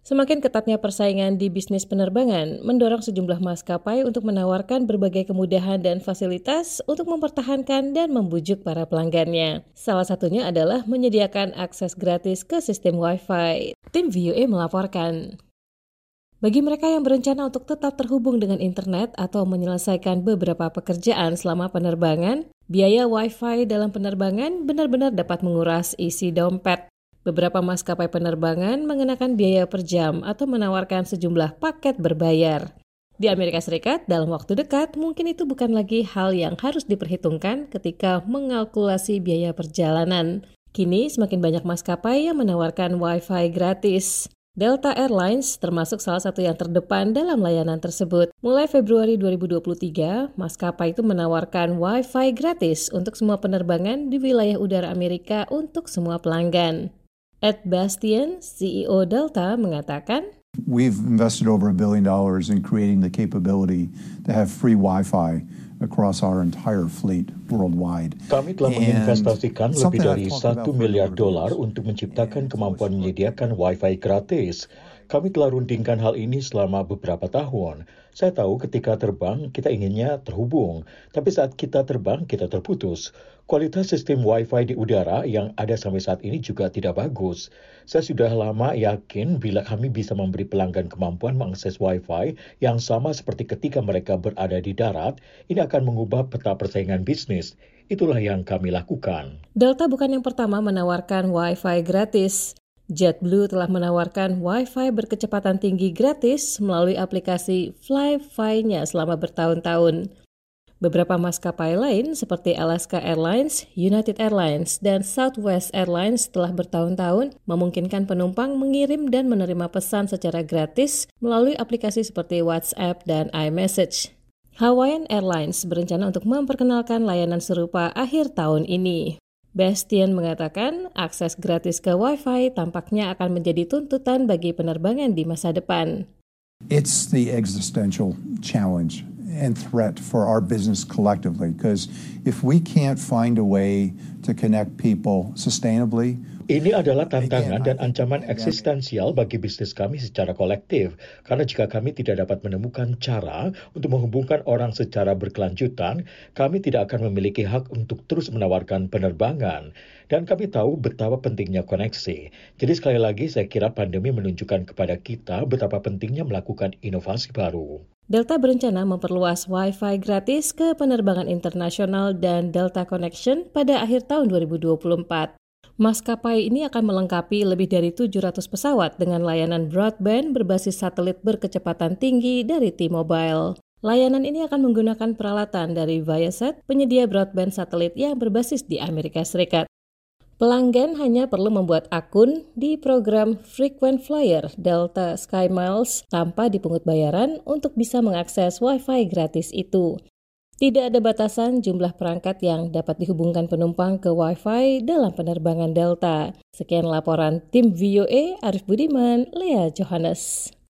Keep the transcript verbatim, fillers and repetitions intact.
Semakin ketatnya persaingan di bisnis penerbangan mendorong sejumlah maskapai untuk menawarkan berbagai kemudahan dan fasilitas untuk mempertahankan dan membujuk para pelanggannya. Salah satunya adalah menyediakan akses gratis ke sistem Wi-Fi. Tim V O A melaporkan. Bagi mereka yang berencana untuk tetap terhubung dengan internet atau menyelesaikan beberapa pekerjaan selama penerbangan, biaya Wi-Fi dalam penerbangan benar-benar dapat menguras isi dompet. Beberapa maskapai penerbangan mengenakan biaya per jam atau menawarkan sejumlah paket berbayar. Di Amerika Serikat, dalam waktu dekat, mungkin itu bukan lagi hal yang harus diperhitungkan ketika mengalkulasi biaya perjalanan. Kini, semakin banyak maskapai yang menawarkan Wi-Fi gratis. Delta Airlines termasuk salah satu yang terdepan dalam layanan tersebut. Mulai Februari dua ribu dua puluh tiga, maskapai itu menawarkan Wi-Fi gratis untuk semua penerbangan di wilayah udara Amerika untuk semua pelanggan. Ed Bastian, C E O Delta, mengatakan, We've invested over a billion dollars in creating the capability to have free Wi-Fi across our entire fleet worldwide. Kami telah menginvestasikan lebih dari satu miliar dolar untuk menciptakan kemampuan menyediakan Wi-Fi gratis. Kami telah rundingkan hal ini selama beberapa tahun. Saya tahu ketika terbang, kita inginnya terhubung. Tapi saat kita terbang, kita terputus. Kualitas sistem Wi-Fi di udara yang ada sampai saat ini juga tidak bagus. Saya sudah lama yakin bila kami bisa memberi pelanggan kemampuan mengakses Wi-Fi yang sama seperti ketika mereka berada di darat, ini akan mengubah peta persaingan bisnis. Itulah yang kami lakukan. Delta bukan yang pertama menawarkan Wi-Fi gratis. JetBlue telah menawarkan Wi-Fi berkecepatan tinggi gratis melalui aplikasi Fly-Fi-nya selama bertahun-tahun. Beberapa maskapai lain seperti Alaska Airlines, United Airlines, dan Southwest Airlines telah bertahun-tahun memungkinkan penumpang mengirim dan menerima pesan secara gratis melalui aplikasi seperti WhatsApp dan iMessage. Hawaiian Airlines berencana untuk memperkenalkan layanan serupa akhir tahun ini. Bastian mengatakan akses gratis ke Wi-Fi tampaknya akan menjadi tuntutan bagi penerbangan di masa depan. It's the existential challenge and threat for our business collectively, because if we can't find a way to connect people sustainably, ini adalah tantangan dan ancaman eksistensial bagi bisnis kami secara kolektif, karena jika kami tidak dapat menemukan cara untuk menghubungkan orang secara berkelanjutan, kami tidak akan memiliki hak untuk terus menawarkan penerbangan. Dan kami tahu betapa pentingnya koneksi. Jadi sekali lagi saya kira pandemi menunjukkan kepada kita betapa pentingnya melakukan inovasi baru. Delta berencana memperluas Wi-Fi gratis ke penerbangan internasional dan Delta Connection pada akhir tahun dua ribu dua puluh empat. Maskapai ini akan melengkapi lebih dari tujuh ratus pesawat dengan layanan broadband berbasis satelit berkecepatan tinggi dari T-Mobile. Layanan ini akan menggunakan peralatan dari Viasat, penyedia broadband satelit yang berbasis di Amerika Serikat. Pelanggan hanya perlu membuat akun di program Frequent Flyer Delta SkyMiles tanpa dipungut bayaran untuk bisa mengakses Wi-Fi gratis itu. Tidak ada batasan jumlah perangkat yang dapat dihubungkan penumpang ke Wi-Fi dalam penerbangan Delta. Sekian laporan tim V O A, Arif Budiman, Lea Johannes.